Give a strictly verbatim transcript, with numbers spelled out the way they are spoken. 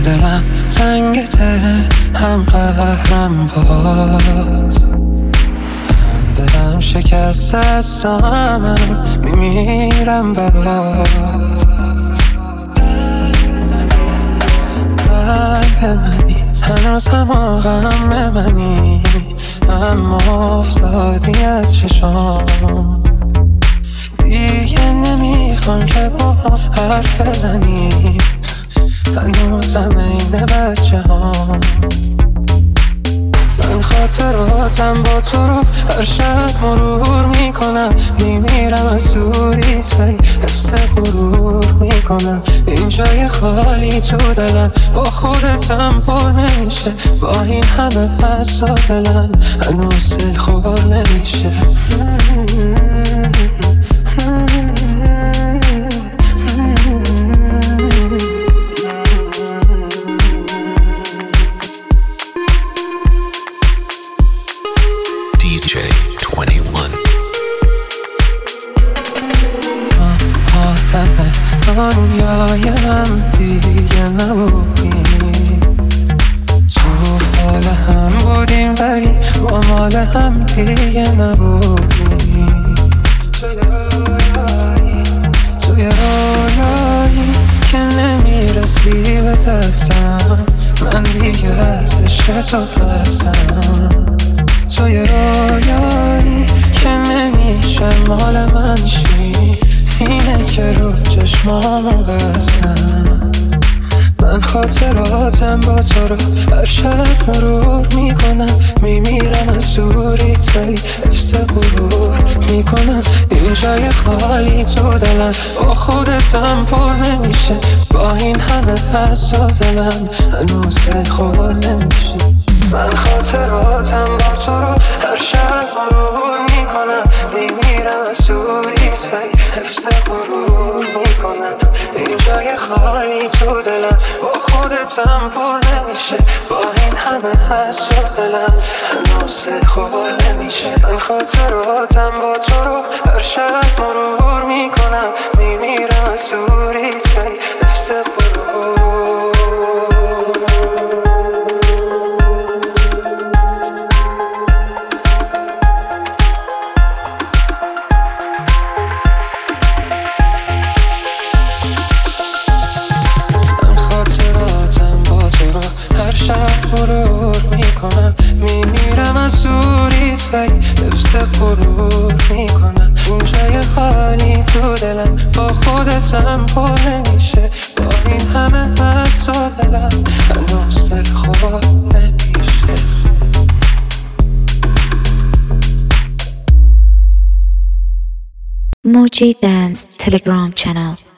دلم تنگته هم قهرم باز، هم دلم شکست است و همت میمیرم برات. قلب منی هنوز هم غم منی، اما افتادی از چشام. دیگه نمیخوام که با حرف بزنی، هنوزم این بچه هم. من خاطراتم با تو رو هر شب مرور میکنم، میمیرم از دوریت ولی حفظ غرور میکنم. این جای خالی تو دلم با خودتم پر نمیشه، با این همه حس و دلم هنوز دل خور نمیشه. دی جی بیست و یک آدم دنیای هم دیگه نبودیم، تو فال هم بودیم ولی با مال هم دیگه نبودیم. توی رویایی توی رویایی که نمیرسی به دستم، من دیگه از عشق تو خستم. توی رویایی که نمیشه مال من شی، اینه که رو چشمامو بستم. من خاطراتم با تو رو هر شب مرور میکنم، میمیرم از دوریت ولی حفظ غرور میکنم. این جای خالی تو دلم با خودتم پر نمیشه، با این همه حس و دلم هنوز دل خور نمیشه. من خاطراتم با تو رو هر شب مرور میکنم، میمیرم از دوریت ولی حفظ غرور میکنم. این جای خالی تو دلم با خودتم پر نمیشه، با این همه حس و دلم هنوز دل خور نمیشه. من خاطراتم با تو رو هر شب مرور میکنم، میمیرم از دوریت ولی حفظ غرور. مرور میکنم، میمیرم از دوریت ولی حفظ غرور میکنم. این جای خالی تو دلم با خودتم پر نمیشه، با این همه حس و دلم هنوز دل خور نمیشه. موجی دنس تلگرام چنل.